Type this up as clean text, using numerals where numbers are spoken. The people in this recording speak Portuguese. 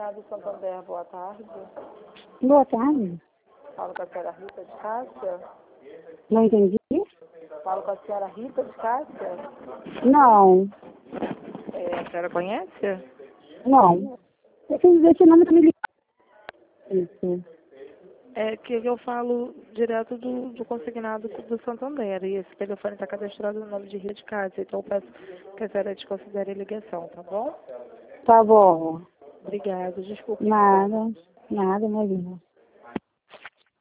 consignado Santander, boa tarde. Boa tarde. Falo com a senhora Rita de Cássia. Não entendi? Falo com a senhora Rita de Cássia. Não. A senhora conhece? Não. Esse nome tá me ligando. Isso. É que eu falo direto do consignado do Santander. E esse telefone está cadastrado no nome de Rita de Cássia. Então eu peço que a senhora desconsidere a ligação, tá bom? Tá bom. Obrigada, desculpe. Nada, imagina.